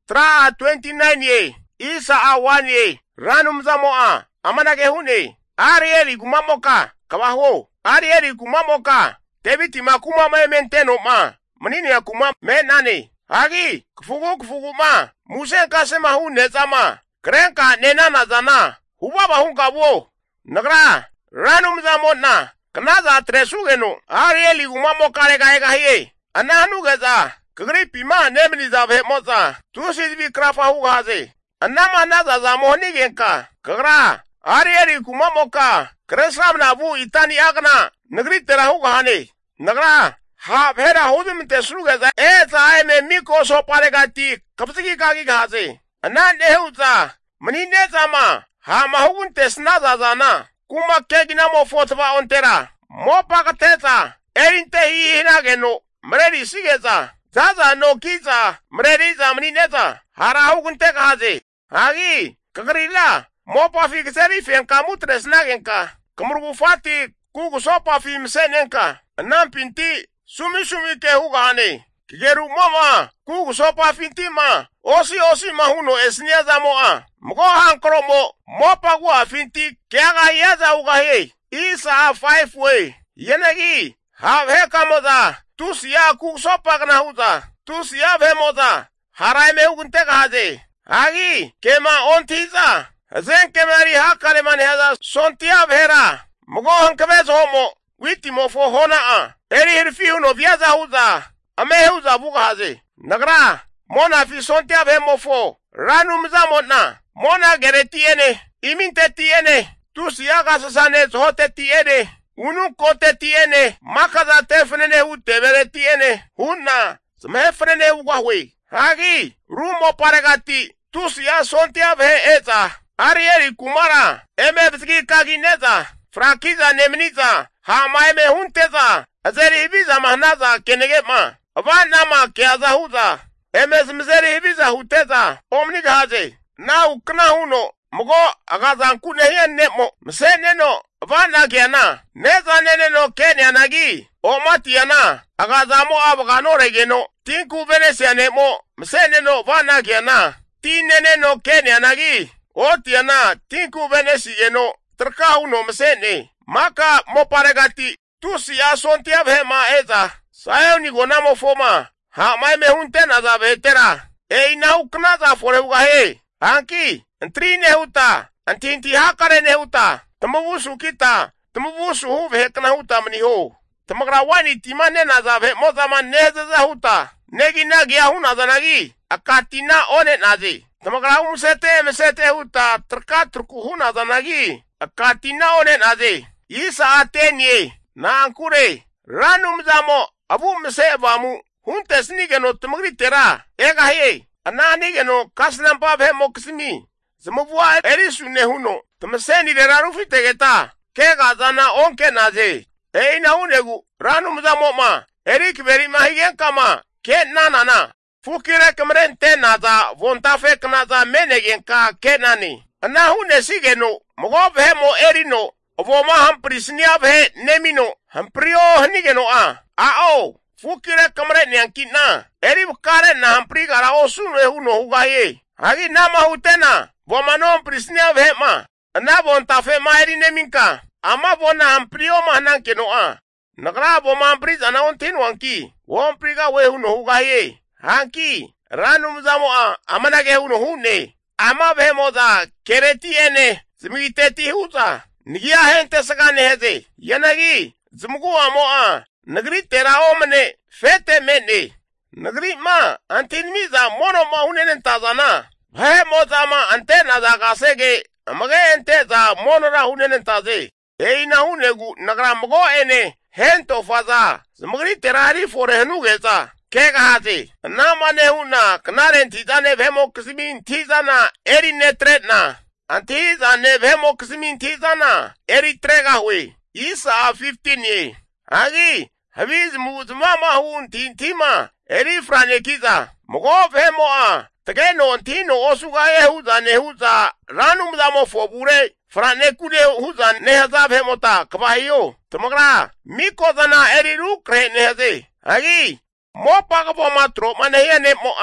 Tra 29 ye. Isa a 1 ye. Ranum zamoa. Amanage hune. Arieli kumamoka. Kawaho. Arieli kumamoka. Tebiti makuma menteno ma. Manini ya kuma menane. Agi. Kufugu ma. Musen kasema hune zama. Krenka nenana zana. Hubaba hunka wo. Nagra. Ranum zamona. Kanaza tresugeno. Arieli kumamoka lega hiye. Ananu geza. Kagri pima nemni zabe moza. Tusi bi krafa hugaze. Anama naza zamoni genka. Kagra. Arieli kumamoka. Kresram na bu itani agna. Nagri tera hugane. Nagra. Ha bhera hudum te sugeza. Eza me miko so paregati. Kapsiki kagi gaze. Anan neuza. Mani nezama. Ha mahugun te snaza zana. Kuma kegina mo fotba ontera. Mo pakateza. Erinte hi hinageno. Mredi sigeza. Zaza no kiza. Mredi za mani neza. Hara hugun te gaze. Hagi. Kagrila. Mopa fi kseri fen kamutre snagenka. Kamurgu fati kugu sopa fi msenenka. Nan pinti sumi ke hugane. Kigeru mama kugu sopa finti ma. Osi mahuno esniaza moa. Mgo hankro mopa gua finti kiaga yaza ugahe. Isa 5 way. Yenegi have kamoza. Tusia kugu sopa gna huza. Tusia vemoza. Haraime hugunte gaze. Agi kema ontiza. Zen kemari hakale mani haza sontia vera. Mugo hankabezo homo. Witi mofo hona a. Eri hirfiu no viaza huza. Ame huza buga haze. Nagra. Mona fi sontia ve mofo. Ranu mza mona. Mona gereti ene. Iminte tiene. Tusi yaga sasane zohote tiene. Unu kote tiene. Makaza tefnene ute vere tiene. Huna. Smefrene ugahwe. Hagi. Rumo paregati. Tusi ya sontia ve eza. Arieli kumara, emebski kagineza, frakiza nemniza, hamaeme hunteza, azeri hibiza mahnaza kenegema, vanama keazahuza, emezmzeri hibiza huteza, omniga haze, na ukna huno, mugo agazanku nehiyen nemo, mseneno, vana kiana, neza neneno kenya nagi, omati yana, agazamo abgano regeno, tinku venesia nemo, mseneno vana kiana, tineneno kenya nagi, Otiana, tinku venesi eno, trka uno msene, maka moparegati, tusi ya sontia vema eza, sayo ni gonamo foma, ha maime huntena za vetera, ina uknaza foreuga he, anki, ntri nehuta, antinti hakare nehuta, tumubusu kita, tumubusu huve hekna huta mniho, tamagra wani timane na za ve mozaman neze za huta, negi nagi ahuna za nagi, akatina one nazi. Tamagra msete huta trka trukuhuna zanagi. Akatina one naze. Isa atenye. Na ankure. Ranu mzamo. Abu msebamu. Hunte snigeno tamagri tera. Ega he. Ananigeno kaslampa vemo kisimi. Zamuvua erisu nehuno. Tamaseni de rarufi tegeta. Kega zana onke naze. Eina unegu. Ranu mzamo ma. Erik veri mahigen kama. Ken nanana. Fukire kemrente naza, vontafe knaza menegenka kenani. Anahune sigeno, mogobe mo erino, ovoma hamprisnia ve nemino, hamprio hanigeno a. Ao, fukire kemre nyankina, eri bukare na hamprigara osunu ehuno hugaye. Hagi nama hutena, vomano hamprisnia ve ma. Ana vontafe ma eri neminka, ama vona hamprio mahnankeno a. Nagra voma hampriza na ontinu anki, wompriga we huno hugaye. Hanki, ranu mzamoa, amanage huno hune, ama vemoza, kereti ene, zimigiteti huza, nigia hente sagane heze, yanagi, zimgu amoa, nagri tera omne, fete mene, nagri ma, antinmiza, mono ma hunenen tazana, he moza ma antena za gasege, amage ente za mono ra hunenen taze, eina hunegu, nagra mgo ene, hento faza, zimigri terari fore henugeza, Kega haze, nama nehuna, kanaren tizane vemo kisimin tizana, eri netretna. Antiza ne vemo kisimin tizana, eri trega hwe. Isa 15 ye. Hagi, haviz muzmama hun tintima, eri franekiza. Mugo vemo a, tegeno ntino osuga huza nehuza, ranum zamo fobure, franekude huza nehaza vemota, kabahiyo. Tamagra, miko zana eri rukre nehaze. Hagi, Mo paga po matro, manaya ne mo a.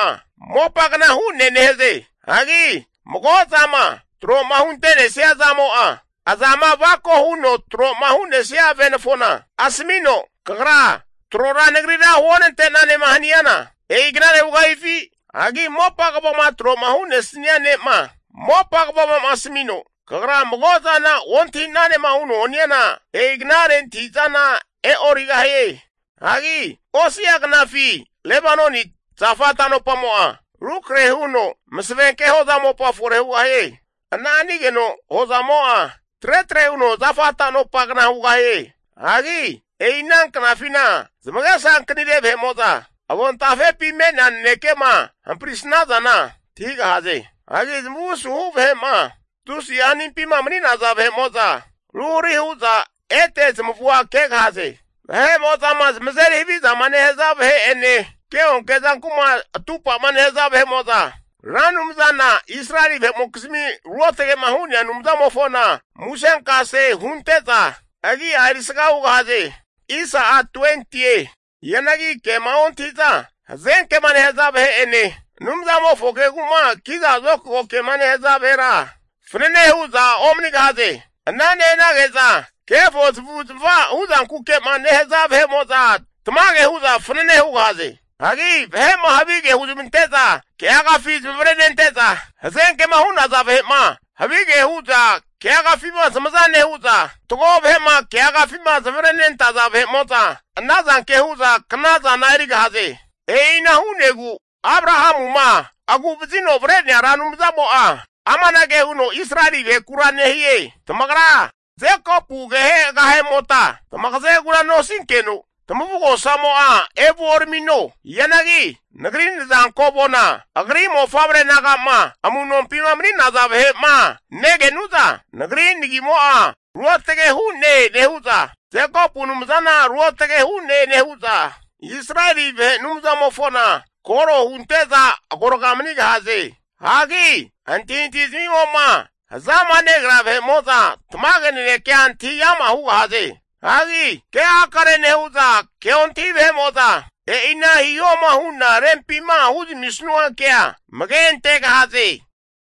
mopagna hunne neheze. Agi, mogozama, tro mahuntene sia zamoa. Azama vako huno tro mahune sia venefona. Asmino, kagra, tro ranegrida wonente nane mahaniana. Ignane ugaifi. Agi mopagabama tro mahune sniane ma. Mopagabama asmino. Kagra mogozana wonti nane mahuno oniana. Ignaren tizana origahe. Agi, osiagnafi, Lebanoni, zafatano pamoa. Rukre huno, msvenke hozamo pa furehuahe. Ananigeno hozamoa. Tre uno zafatano pagna huahe. Agi, inanknafina, zmagasan knide bemoza. Avon tafe pimena nekema, amprisnazana. Tiga haze. Agi zmusu vema. Tusi anin pima mnina za bemoza. Ruri huza, ete zmfua keg haze. Moza maz mzeri hivi za maneheza he ene. Keon kezan kuma tupa maneheza moza. Ranumzana Israeli ve mokismi ruotege mahuni anumzamofona. Mushenka se hunteza. Agi arisga ugaze. Isa a 20. Yanagi ke maontiza. Zenke maneheza he ene. Numzamofoke kuma kiza zoko ke maneheza vera. Frene huza omnigaze. Nane nageza. Kefo zva uzan kuke maneheza moza. Tmage huza frene hugaze. Agi vema habige huzuminteza. Ke aga fiz vrenenteza. Zenke mahuna za vema. Habige huza. Ke aga fima zamazane huza. Togo vema ke aga fima zvrenenta za vemoza. Nazan ke huza knaza nairiga haze. Ina hunegu. Abrahamu ma. Agu vizino vrene aranumzamo a. Amanage huno Israeli ve kurane hiye. Tamagra. Zeko pugehe gahe mota. Tamagaze gurano sinkenu. Tumugo samoa ebu ormino. Yanagi. Nagrin zankobona. Agrimo fabre nagama. Amunon pimamri nazabhe ma. Nege nuza. Nagrin nigimoa. Ruotege hune nehuza. Zeko punumzana ruotege hune nehuza. Israeli ve numzamofona. Koro hunteza agorogamni gaze. Hagi. Antintizmi oma. Zama negra ve moza. Tmagene neke anti yama hugaze. Agi, ke akare neuza, ke onti ve moza. Ina hiyo mahuna rempi ma huzi misnua kea. Magente gaze.